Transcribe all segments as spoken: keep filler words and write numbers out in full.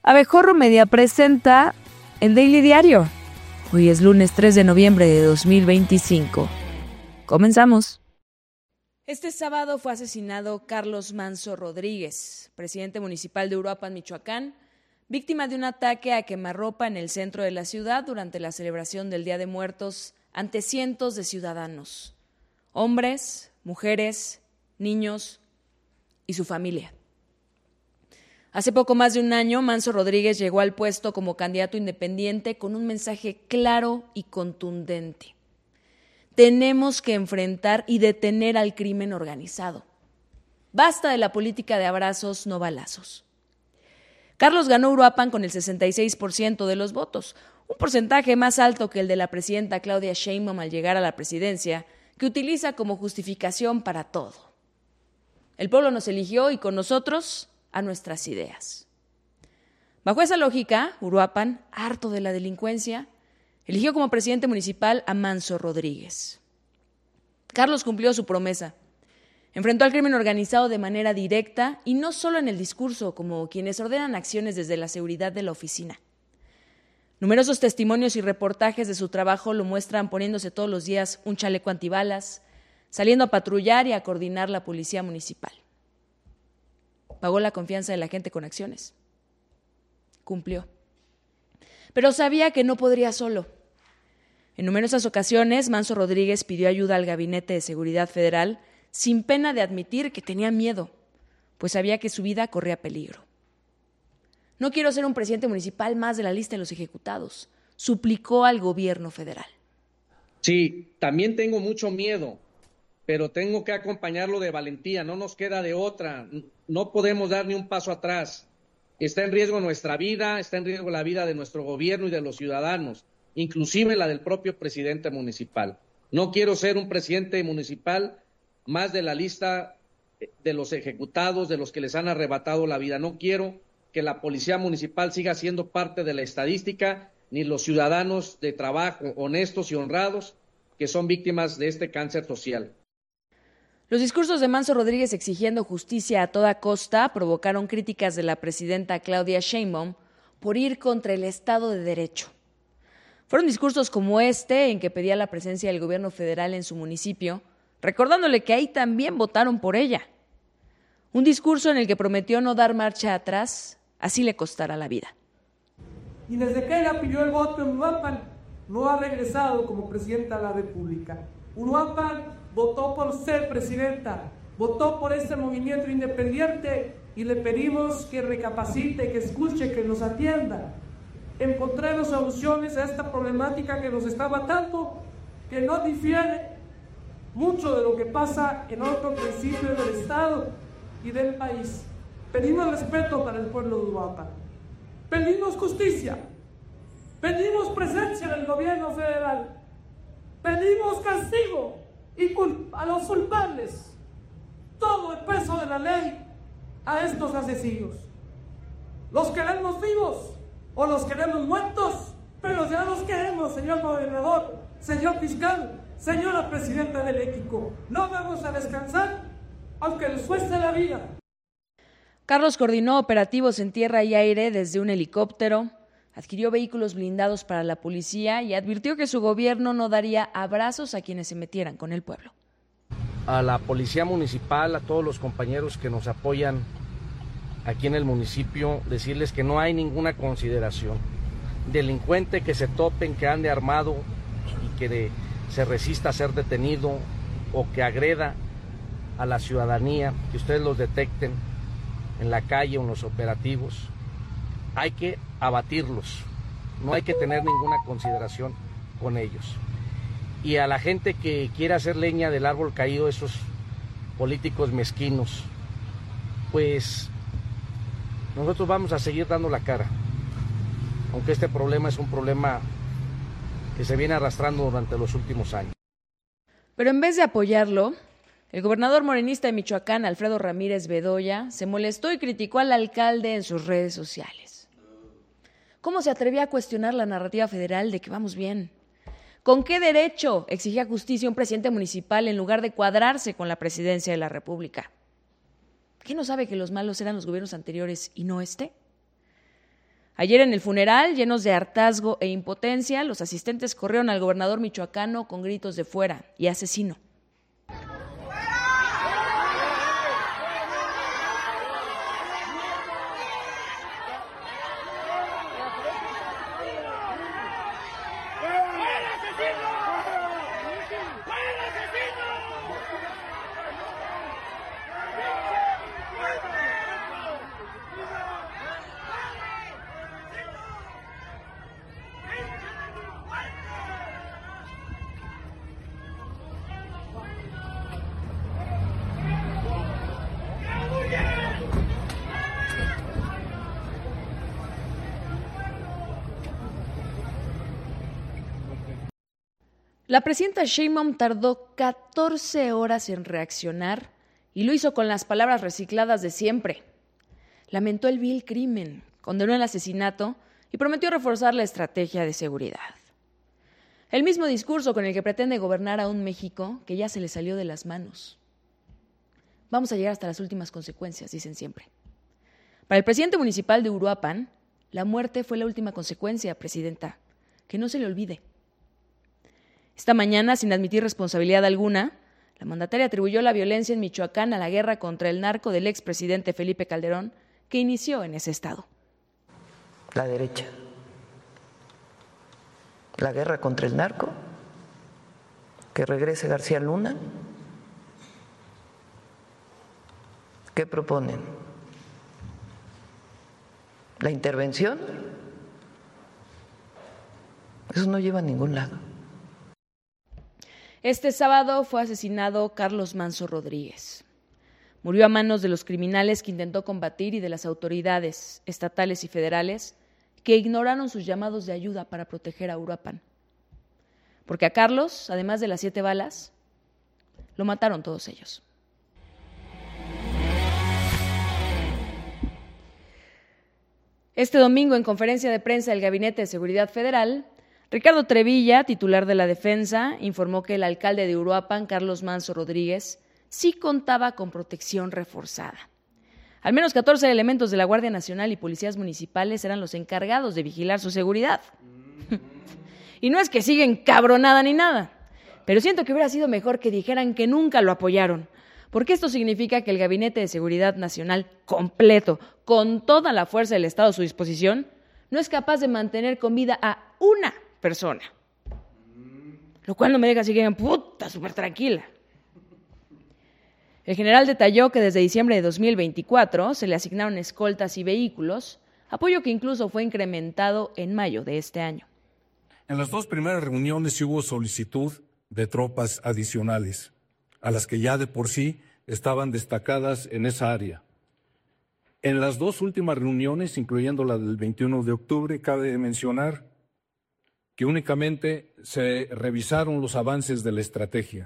Abejorro Media presenta el Daily Diario. Hoy es lunes tres de noviembre de dos mil veinticinco. Comenzamos. Este sábado fue asesinado Carlos Manso Rodríguez, presidente municipal de Uruapan, Michoacán, víctima de un ataque a quemarropa en el centro de la ciudad durante la celebración del Día de Muertos ante cientos de ciudadanos, hombres, mujeres, niños y su familia. Hace poco más de un año, Manso Rodríguez llegó al puesto como candidato independiente con un mensaje claro y contundente. Tenemos que enfrentar y detener al crimen organizado. Basta de la política de abrazos, no balazos. Carlos ganó Uruapan con el sesenta y seis por ciento de los votos, un porcentaje más alto que el de la presidenta Claudia Sheinbaum al llegar a la presidencia, que utiliza como justificación para todo. El pueblo nos eligió y con nosotros a nuestras ideas. Bajo esa lógica, Uruapan, harto de la delincuencia, eligió como presidente municipal a Manso Rodríguez. Carlos cumplió su promesa. Enfrentó al crimen organizado de manera directa y no solo en el discurso, como quienes ordenan acciones desde la seguridad de la oficina. Numerosos testimonios y reportajes de su trabajo lo muestran poniéndose todos los días un chaleco antibalas, saliendo a patrullar y a coordinar la policía municipal. Pagó la confianza de la gente con acciones. Cumplió. Pero sabía que no podría solo. En numerosas ocasiones, Manso Rodríguez pidió ayuda al Gabinete de Seguridad Federal sin pena de admitir que tenía miedo, pues sabía que su vida corría peligro. No quiero ser un presidente municipal más de la lista de los ejecutados, suplicó al gobierno federal. Sí, también tengo mucho miedo, pero tengo que acompañarlo de valentía, no nos queda de otra, no podemos dar ni un paso atrás. Está en riesgo nuestra vida, está en riesgo la vida de nuestro gobierno y de los ciudadanos, inclusive la del propio presidente municipal. No quiero ser un presidente municipal más de la lista de los ejecutados, de los que les han arrebatado la vida. No quiero que la policía municipal siga siendo parte de la estadística, ni los ciudadanos de trabajo honestos y honrados que son víctimas de este cáncer social. Los discursos de Manso Rodríguez exigiendo justicia a toda costa provocaron críticas de la presidenta Claudia Sheinbaum por ir contra el Estado de Derecho. Fueron discursos como este, en que pedía la presencia del gobierno federal en su municipio, recordándole que ahí también votaron por ella. Un discurso en el que prometió no dar marcha atrás, así le costara la vida. Y desde que ella pidió el voto en Uruapan, no ha regresado como presidenta de la República. Uruapan votó por ser presidenta, votó por este movimiento independiente y le pedimos que recapacite, que escuche, que nos atienda. Encontremos soluciones a esta problemática que nos está matando, que no difiere mucho de lo que pasa en otros municipios del Estado y del país. Pedimos respeto para el pueblo de Uruapan, pedimos justicia, pedimos presencia del gobierno federal, pedimos castigo y a los culpables, todo el peso de la ley a estos asesinos. Los queremos vivos o los queremos muertos, pero ya los queremos, señor gobernador, señor fiscal, señora presidenta del México. No vamos a descansar, aunque les cueste la vida. Carlos coordinó operativos en tierra y aire desde un helicóptero, adquirió vehículos blindados para la policía y advirtió que su gobierno no daría abrazos a quienes se metieran con el pueblo. A la policía municipal, a todos los compañeros que nos apoyan aquí en el municipio, decirles que no hay ninguna consideración. Delincuente que se topen, que ande armado y que de, se resista a ser detenido o que agreda a la ciudadanía, que ustedes los detecten en la calle o en los operativos, hay que abatirlos, no hay que tener ninguna consideración con ellos. Y a la gente que quiere hacer leña del árbol caído, esos políticos mezquinos, pues nosotros vamos a seguir dando la cara, aunque este problema es un problema que se viene arrastrando durante los últimos años. Pero en vez de apoyarlo, el gobernador morenista de Michoacán, Alfredo Ramírez Bedoya, se molestó y criticó al alcalde en sus redes sociales. ¿Cómo se atrevía a cuestionar la narrativa federal de que vamos bien? ¿Con qué derecho exigía justicia un presidente municipal en lugar de cuadrarse con la presidencia de la República? ¿Qué no sabe que los malos eran los gobiernos anteriores y no este? Ayer en el funeral, llenos de hartazgo e impotencia, los asistentes corrieron al gobernador michoacano con gritos de fuera y asesino. La presidenta Sheinbaum tardó catorce horas en reaccionar y lo hizo con las palabras recicladas de siempre. Lamentó el vil crimen, condenó el asesinato y prometió reforzar la estrategia de seguridad. El mismo discurso con el que pretende gobernar a un México que ya se le salió de las manos. Vamos a llegar hasta las últimas consecuencias, dicen siempre. Para el presidente municipal de Uruapan, la muerte fue la última consecuencia, presidenta. Que no se le olvide. Esta mañana, sin admitir responsabilidad alguna, la mandataria atribuyó la violencia en Michoacán a la guerra contra el narco del expresidente Felipe Calderón, que inició en ese estado. La derecha. La guerra contra el narco. Que regrese García Luna. ¿Qué proponen? ¿La intervención? Eso no lleva a ningún lado. Este sábado fue asesinado Carlos Manso Rodríguez. Murió a manos de los criminales que intentó combatir y de las autoridades estatales y federales que ignoraron sus llamados de ayuda para proteger a Uruapan. Porque a Carlos, además de las siete balas, lo mataron todos ellos. Este domingo, en conferencia de prensa del Gabinete de Seguridad Federal, Ricardo Trevilla, titular de la Defensa, informó que el alcalde de Uruapan, Carlos Manso Rodríguez, sí contaba con protección reforzada. Al menos catorce elementos de la Guardia Nacional y policías municipales eran los encargados de vigilar su seguridad. Y no es que siga encabronada ni nada, pero siento que hubiera sido mejor que dijeran que nunca lo apoyaron, porque esto significa que el Gabinete de Seguridad Nacional completo, con toda la fuerza del Estado a su disposición, no es capaz de mantener con vida a una persona. Lo cual no me deja así que puta, súper tranquila. El general detalló que desde diciembre de dos mil veinticuatro se le asignaron escoltas y vehículos, apoyo que incluso fue incrementado en mayo de este año. En las dos primeras reuniones hubo solicitud de tropas adicionales, a las que ya de por sí estaban destacadas en esa área. En las dos últimas reuniones, incluyendo la del veintiuno de octubre, cabe mencionar que únicamente se revisaron los avances de la estrategia.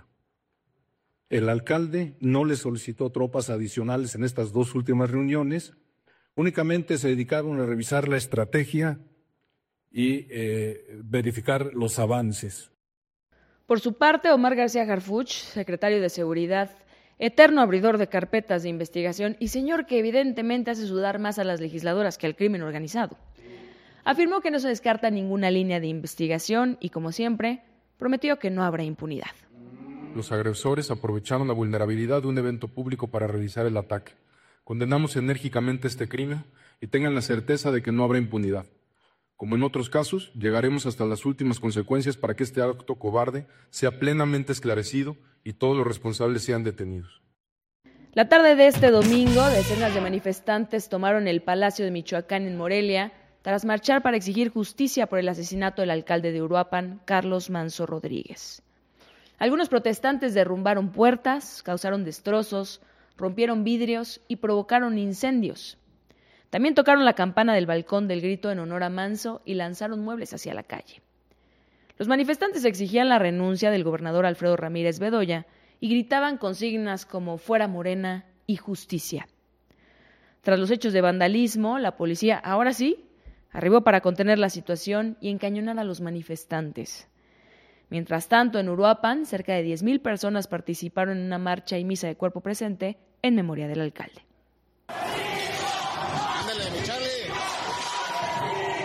El alcalde no le solicitó tropas adicionales en estas dos últimas reuniones, únicamente se dedicaron a revisar la estrategia y eh, verificar los avances. Por su parte, Omar García Harfuch, secretario de Seguridad, eterno abridor de carpetas de investigación y señor que evidentemente hace sudar más a las legisladoras que al crimen organizado, afirmó que no se descarta ninguna línea de investigación y, como siempre, prometió que no habrá impunidad. Los agresores aprovecharon la vulnerabilidad de un evento público para realizar el ataque. Condenamos enérgicamente este crimen y tengan la certeza de que no habrá impunidad. Como en otros casos, llegaremos hasta las últimas consecuencias para que este acto cobarde sea plenamente esclarecido y todos los responsables sean detenidos. La tarde de este domingo, decenas de manifestantes tomaron el Palacio de Michoacán en Morelia tras marchar para exigir justicia por el asesinato del alcalde de Uruapan, Carlos Manso Rodríguez. Algunos protestantes derrumbaron puertas, causaron destrozos, rompieron vidrios y provocaron incendios. También tocaron la campana del balcón del grito en honor a Manso y lanzaron muebles hacia la calle. Los manifestantes exigían la renuncia del gobernador Alfredo Ramírez Bedoya y gritaban consignas como "Fuera Morena" y "Justicia". Tras los hechos de vandalismo, la policía, ahora sí, arribó para contener la situación y encañonar a los manifestantes. Mientras tanto, en Uruapan, cerca de diez mil personas participaron en una marcha y misa de cuerpo presente en memoria del alcalde. Ándale, mi Charlie.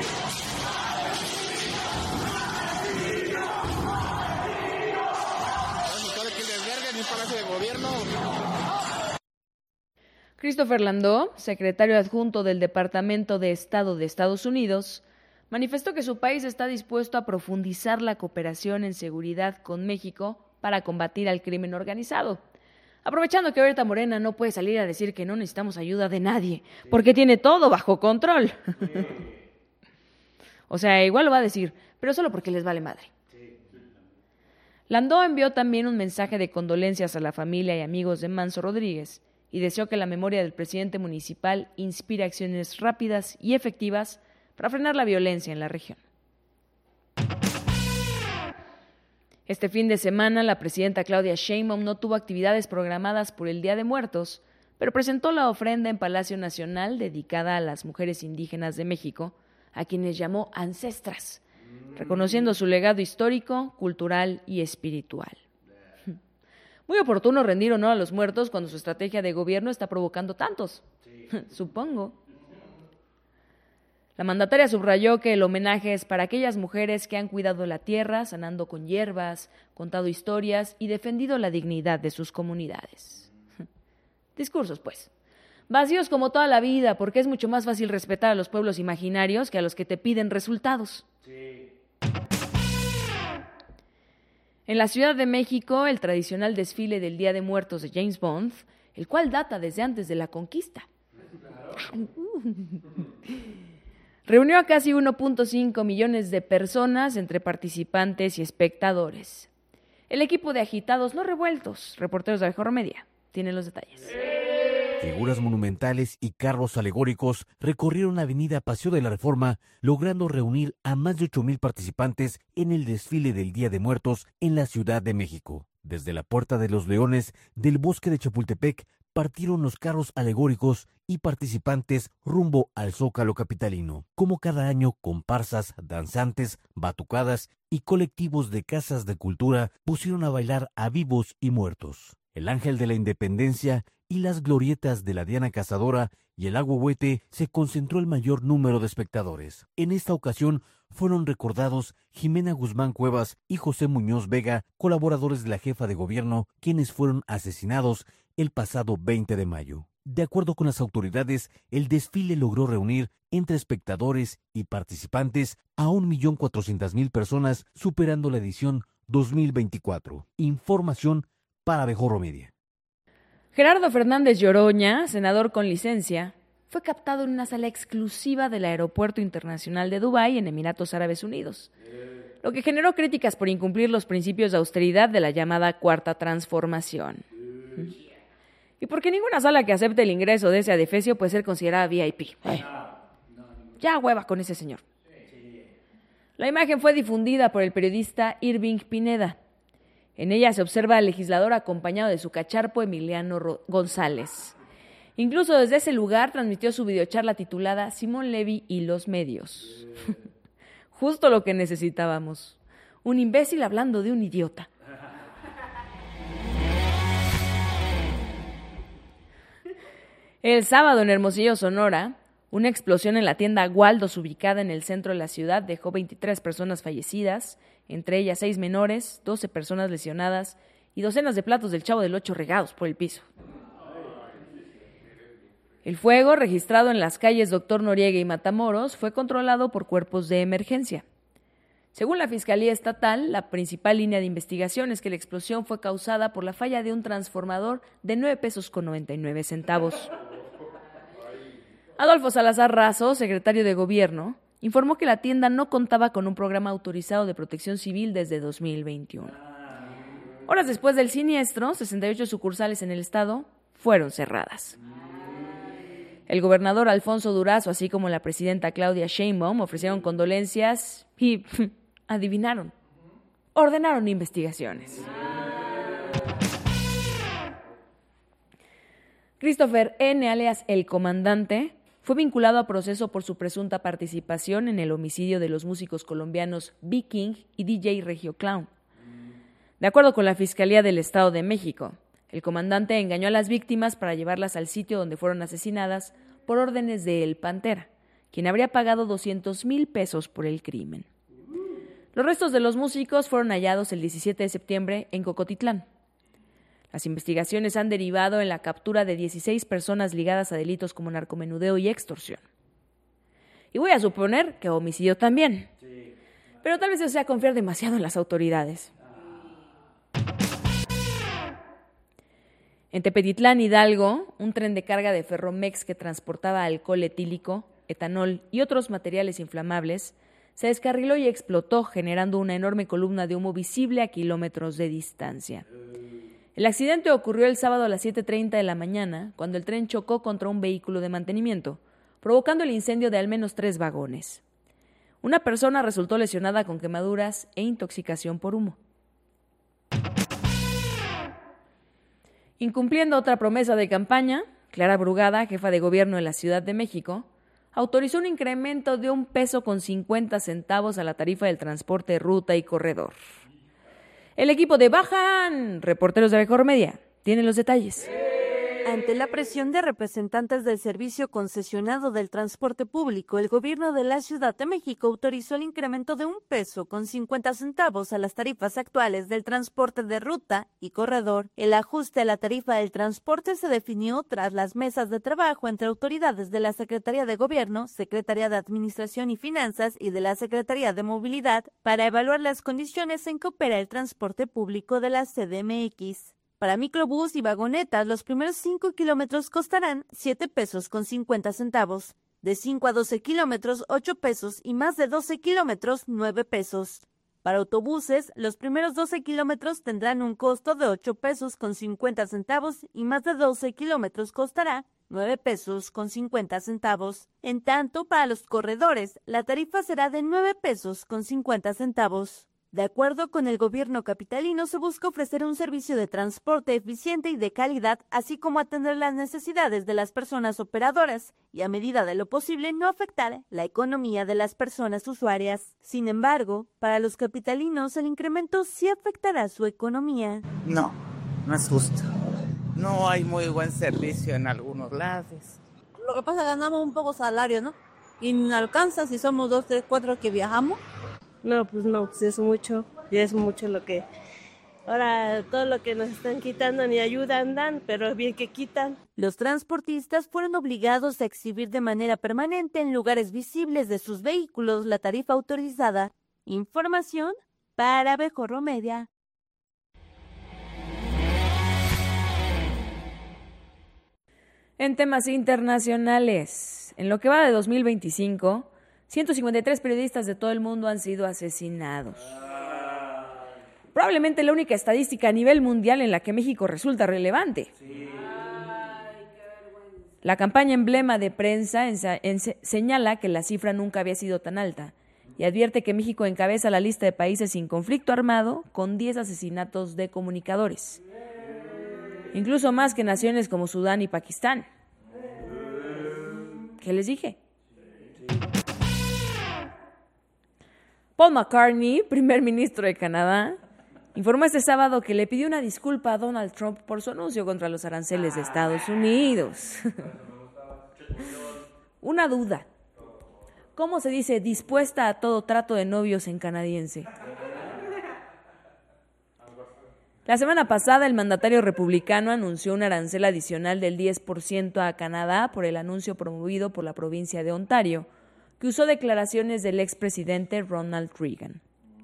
Christopher Landau, secretario adjunto del Departamento de Estado de Estados Unidos, manifestó que su país está dispuesto a profundizar la cooperación en seguridad con México para combatir al crimen organizado. Aprovechando que ahorita Morena no puede salir a decir que no necesitamos ayuda de nadie, porque tiene todo bajo control. O sea, igual lo va a decir, pero solo porque les vale madre. Landau envió también un mensaje de condolencias a la familia y amigos de Manso Rodríguez y deseó que la memoria del presidente municipal inspire acciones rápidas y efectivas para frenar la violencia en la región. Este fin de semana, la presidenta Claudia Sheinbaum no tuvo actividades programadas por el Día de Muertos, pero presentó la ofrenda en Palacio Nacional dedicada a las mujeres indígenas de México, a quienes llamó ancestras, reconociendo su legado histórico, cultural y espiritual. Muy oportuno rendir honor a los muertos cuando su estrategia de gobierno está provocando tantos, sí. Supongo. La mandataria subrayó que el homenaje es para aquellas mujeres que han cuidado la tierra, sanando con hierbas, contado historias y defendido la dignidad de sus comunidades. Discursos, pues. Vacíos como toda la vida, porque es mucho más fácil respetar a los pueblos imaginarios que a los que te piden resultados. Sí. En la Ciudad de México, el tradicional desfile del Día de Muertos de James Bond, el cual data desde antes de la conquista, reunió a casi uno punto cinco millones de personas entre participantes y espectadores. El equipo de agitados no revueltos, reporteros de Mejor Media, tienen los detalles. Figuras monumentales y carros alegóricos recorrieron la avenida Paseo de la Reforma, logrando reunir a más de ocho mil participantes en el desfile del Día de Muertos en la Ciudad de México. Desde la Puerta de los Leones del Bosque de Chapultepec partieron los carros alegóricos y participantes rumbo al Zócalo capitalino. Como cada año, comparsas, danzantes, batucadas y colectivos de casas de cultura pusieron a bailar a vivos y muertos. El Ángel de la Independencia y las glorietas de la Diana Cazadora y el Agua-Huete se concentró el mayor número de espectadores. En esta ocasión fueron recordados Jimena Guzmán Cuevas y José Muñoz Vega, colaboradores de la jefa de gobierno, quienes fueron asesinados el pasado veinte de mayo. De acuerdo con las autoridades, el desfile logró reunir entre espectadores y participantes a un millón cuatrocientas mil personas, superando la edición dos mil veinticuatro. Información para Mejor Media. Gerardo Fernández Lloroña, senador con licencia, fue captado en una sala exclusiva del Aeropuerto Internacional de Dubái en Emiratos Árabes Unidos, lo que generó críticas por incumplir los principios de austeridad de la llamada Cuarta Transformación. Y porque ninguna sala que acepte el ingreso de ese adefesio puede ser considerada V I P. Ay, ya hueva con ese señor. La imagen fue difundida por el periodista Irving Pineda. En ella se observa al legislador acompañado de su cacharpo Emiliano Ro- González. Incluso desde ese lugar transmitió su videocharla titulada Simón Levy y los medios. Justo lo que necesitábamos. Un imbécil hablando de un idiota. El sábado en Hermosillo, Sonora, una explosión en la tienda Waldos ubicada en el centro de la ciudad dejó veintitrés personas fallecidas, entre ellas seis menores, doce personas lesionadas y docenas de platos del Chavo del Ocho regados por el piso. El fuego, registrado en las calles Doctor Noriega y Matamoros, fue controlado por cuerpos de emergencia. Según la Fiscalía Estatal, la principal línea de investigación es que la explosión fue causada por la falla de un transformador de nueve pesos con noventa y nueve centavos. Adolfo Salazar Razo, secretario de Gobierno, informó que la tienda no contaba con un programa autorizado de protección civil desde dos mil veintiuno. Horas después del siniestro, sesenta y ocho sucursales en el estado fueron cerradas. El gobernador Alfonso Durazo, así como la presidenta Claudia Sheinbaum, ofrecieron condolencias y adivinaron, ordenaron investigaciones. Christopher N., alias El Comandante, fue vinculado a proceso por su presunta participación en el homicidio de los músicos colombianos B. King y D J Regio Clown. De acuerdo con la Fiscalía del Estado de México, el comandante engañó a las víctimas para llevarlas al sitio donde fueron asesinadas por órdenes de El Pantera, quien habría pagado doscientos mil pesos por el crimen. Los restos de los músicos fueron hallados el diecisiete de septiembre en Cocotitlán. Las investigaciones han derivado en la captura de dieciséis personas ligadas a delitos como narcomenudeo y extorsión. Y voy a suponer que homicidio también. Sí. Pero tal vez eso sea confiar demasiado en las autoridades. En Tepetitlán, Hidalgo, un tren de carga de Ferromex que transportaba alcohol etílico, etanol y otros materiales inflamables se descarriló y explotó, generando una enorme columna de humo visible a kilómetros de distancia. El accidente ocurrió el sábado a las siete treinta de la mañana, cuando el tren chocó contra un vehículo de mantenimiento, provocando el incendio de al menos tres vagones. Una persona resultó lesionada con quemaduras e intoxicación por humo. Incumpliendo otra promesa de campaña, Clara Brugada, jefa de gobierno de la Ciudad de México, autorizó un incremento de un peso con cincuenta centavos a la tarifa del transporte de ruta y corredor. El equipo de Bajan, reporteros de Mejor Media, tiene los detalles. Ante la presión de representantes del servicio concesionado del transporte público, el gobierno de la Ciudad de México autorizó el incremento de un peso con cincuenta centavos a las tarifas actuales del transporte de ruta y corredor. El ajuste a la tarifa del transporte se definió tras las mesas de trabajo entre autoridades de la Secretaría de Gobierno, Secretaría de Administración y Finanzas y de la Secretaría de Movilidad para evaluar las condiciones en que opera el transporte público de la C D M X. Para microbús y vagonetas, los primeros cinco kilómetros costarán siete pesos con cincuenta centavos. De cinco a doce kilómetros, ocho pesos y más de doce kilómetros, nueve pesos. Para autobuses, los primeros doce kilómetros tendrán un costo de ocho pesos con cincuenta centavos y más de doce kilómetros costará nueve pesos con cincuenta centavos. En tanto, para los corredores, la tarifa será de nueve pesos con cincuenta centavos. De acuerdo con el gobierno capitalino, se busca ofrecer un servicio de transporte eficiente y de calidad, así como atender las necesidades de las personas operadoras y, a medida de lo posible, no afectar la economía de las personas usuarias. Sin embargo, para los capitalinos, el incremento sí afectará su economía. No, no es justo. No hay muy buen servicio en algunos lados. Lo que pasa es que ganamos un poco salario, ¿no? Y no alcanza si somos dos, tres, cuatro que viajamos. No, pues no, pues es mucho, ya es mucho lo que... Ahora todo lo que nos están quitando ni ayudan dan, pero bien que quitan. Los transportistas fueron obligados a exhibir de manera permanente en lugares visibles de sus vehículos la tarifa autorizada. Información para Mejor Media. En temas internacionales, en lo que va de dos mil veinticinco... ciento cincuenta y tres periodistas de todo el mundo han sido asesinados. Probablemente la única estadística a nivel mundial en la que México resulta relevante. Sí. La campaña emblema de prensa ensa- ense- señala que la cifra nunca había sido tan alta y advierte que México encabeza la lista de países sin conflicto armado con diez asesinatos de comunicadores. Incluso más que naciones como Sudán y Pakistán. ¿Qué les dije? Paul McCartney, primer ministro de Canadá, informó este sábado que le pidió una disculpa a Donald Trump por su anuncio contra los aranceles de Estados Unidos. Una duda. ¿Cómo se dice dispuesta a todo trato de novios en canadiense? La semana pasada, el mandatario republicano anunció un arancel adicional del diez por ciento a Canadá por el anuncio promovido por la provincia de Ontario, que usó declaraciones del expresidente Ronald Reagan.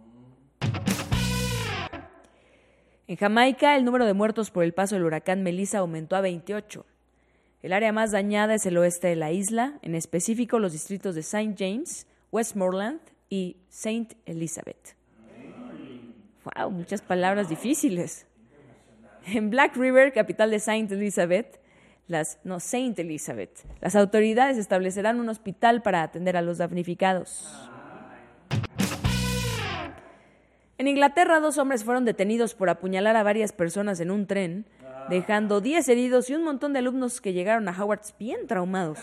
En Jamaica, el número de muertos por el paso del huracán Melissa aumentó a veintiocho. El área más dañada es el oeste de la isla, en específico los distritos de Saint James, Westmoreland y Saint Elizabeth. ¡Wow! Muchas palabras difíciles. En Black River, capital de Saint Elizabeth, Las, no, Saint Elizabeth. Las autoridades establecerán un hospital para atender a los damnificados. En Inglaterra, dos hombres fueron detenidos por apuñalar a varias personas en un tren, dejando diez heridos y un montón de alumnos que llegaron a Hogwarts bien traumados.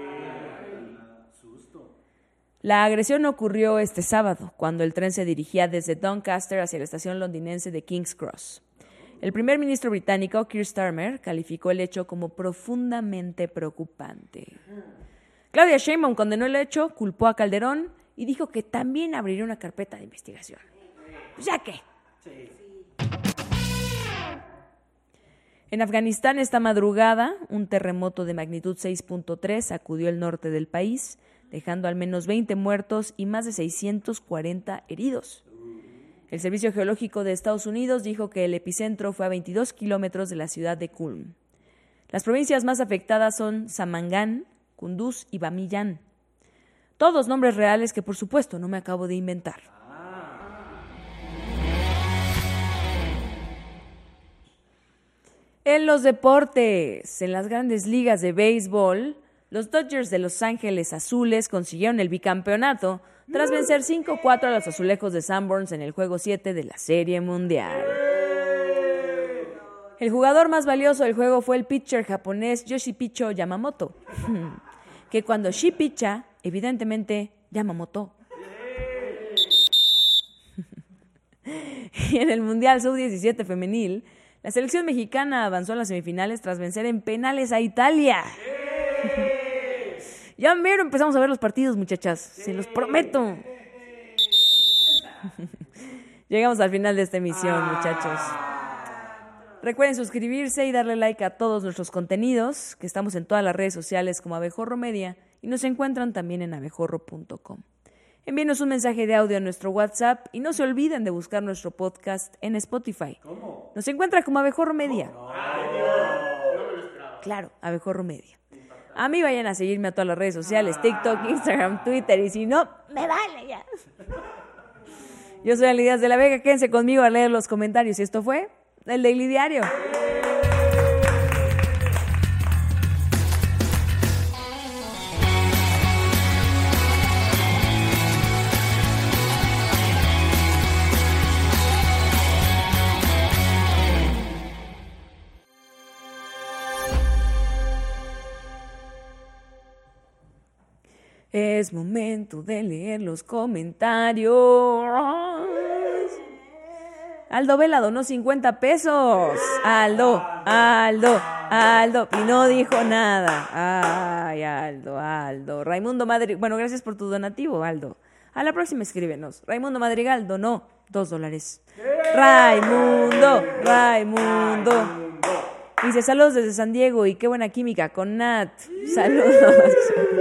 La agresión ocurrió este sábado, cuando el tren se dirigía desde Doncaster hacia la estación londinense de King's Cross. El primer ministro británico, Keir Starmer, calificó el hecho como profundamente preocupante. Claudia Sheinbaum condenó el hecho, culpó a Calderón y dijo que también abriría una carpeta de investigación. ¿Ya qué? En Afganistán esta madrugada, un terremoto de magnitud seis punto tres sacudió el norte del país, dejando al menos veinte muertos y más de seiscientos cuarenta heridos. El Servicio Geológico de Estados Unidos dijo que el epicentro fue a veintidós kilómetros de la ciudad de Kulm. Las provincias más afectadas son Samangan, Kunduz y Bamiyan. Todos nombres reales que, por supuesto, no me acabo de inventar. En los deportes, en las grandes ligas de béisbol, los Dodgers de Los Ángeles Azules consiguieron el bicampeonato tras vencer cinco cuatro a los Azulejos de Sanborns en el Juego siete de la Serie Mundial. El jugador más valioso del juego fue el pitcher japonés Yoshipicho Yamamoto, que cuando shi picha, evidentemente Yamamoto. Y en el Mundial sub diecisiete femenil, la selección mexicana avanzó a las semifinales tras vencer en penales a Italia. Ya mero empezamos a ver los partidos, muchachas, se los prometo. Llegamos al final de esta emisión, muchachos. Recuerden suscribirse y darle like a todos nuestros contenidos, que estamos en todas las redes sociales como Abejorro Media y nos encuentran también en abejorro punto com. Envíenos un mensaje de audio a nuestro WhatsApp y no se olviden de buscar nuestro podcast en Spotify. ¿Cómo? Nos encuentra como Abejorro Media. ¿Cómo? Claro, Abejorro Media. A mí vayan a seguirme a todas las redes sociales, TikTok, Instagram, Twitter, y si no, me vale ya. Yo soy Ali Díaz de la Vega, quédense conmigo a leer los comentarios. Y esto fue el Daily Diario. Es momento de leer los comentarios. Aldo Vela donó cincuenta pesos. Aldo, Aldo, Aldo. Y no dijo nada. Ay, Aldo, Aldo. Raimundo Madrigal. Bueno, gracias por tu donativo, Aldo. A la próxima escríbenos. Raimundo Madrigal donó dos dólares. Raimundo, Raimundo. Dice saludos desde San Diego y qué buena química con Nat. Saludos.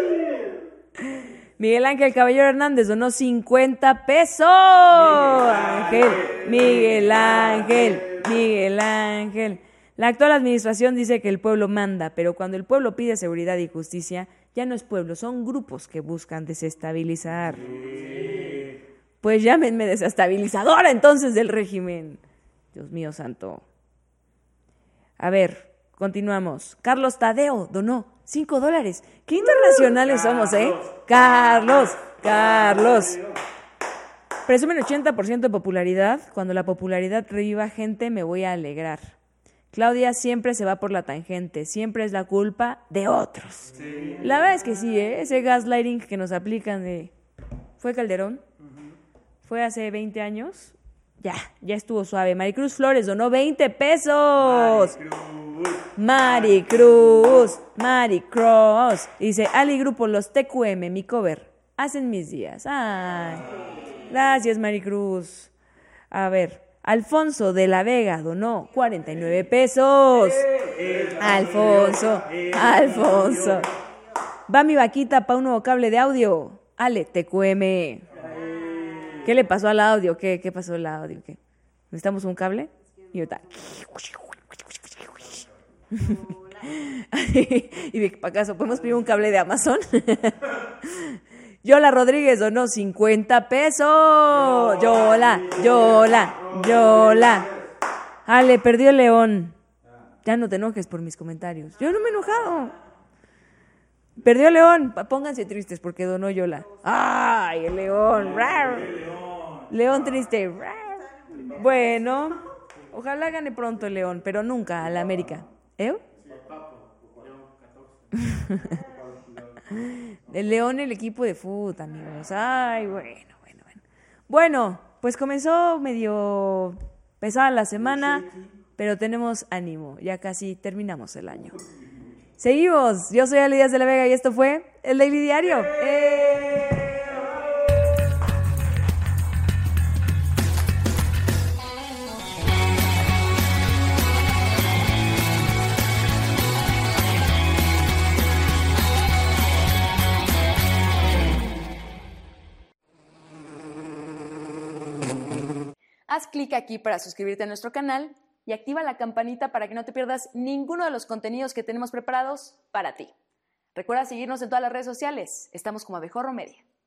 Miguel Ángel Caballero Hernández donó cincuenta pesos. Ángel, Miguel Ángel, Miguel Ángel. La actual administración dice que el pueblo manda, pero cuando el pueblo pide seguridad y justicia, ya no es pueblo, son grupos que buscan desestabilizar. Sí. Pues llámenme desestabilizadora entonces del régimen. Dios mío santo. A ver, continuamos. Carlos Tadeo donó cinco dólares. Qué internacionales somos, ¿eh? Carlos, Carlos. Presumen ochenta por ciento de popularidad. Cuando la popularidad reviva gente, me voy a alegrar. Claudia siempre se va por la tangente. Siempre es la culpa de otros. Sí. La verdad es que sí, ¿eh? Ese gaslighting que nos aplican de... ¿Fue Calderón? Uh-huh. ¿Fue hace veinte años? Ya, ya estuvo suave. Maricruz Flores donó veinte pesos. Maricruz, Maricruz. Dice, Ali Grupo, los T Q M, mi cover, hacen mis días. Ay, gracias, Maricruz. A ver, Alfonso de la Vega donó cuarenta y nueve pesos. Alfonso, Alfonso. Va mi vaquita para un nuevo cable de audio. Ale, T Q M. ¿Qué le pasó al audio? ¿Qué, qué pasó al audio? ¿Qué? ¿Necesitamos un cable? Y ahorita... y para acaso, ¿podemos pedir un cable de Amazon? Yola Rodríguez donó cincuenta pesos. Yola, Yola, Yola. Ale, perdió el león. Ya no te enojes por mis comentarios. Yo no me he enojado. Perdió el león. Pónganse tristes porque donó Yola. ¡Ay, el león! León triste. Bueno, ojalá gane pronto el león, pero nunca a la América. ¿Eh? El león, el equipo de fútbol, amigos. Ay, bueno, bueno, bueno. Bueno, pues comenzó medio pesada la semana, pero tenemos ánimo. Ya casi terminamos el año. Seguimos. Yo soy Ali Díaz de la Vega y esto fue el Daily Diario. ¡Eh! Haz clic aquí para suscribirte a nuestro canal y activa la campanita para que no te pierdas ninguno de los contenidos que tenemos preparados para ti. Recuerda seguirnos en todas las redes sociales. Estamos como Abejorro Media.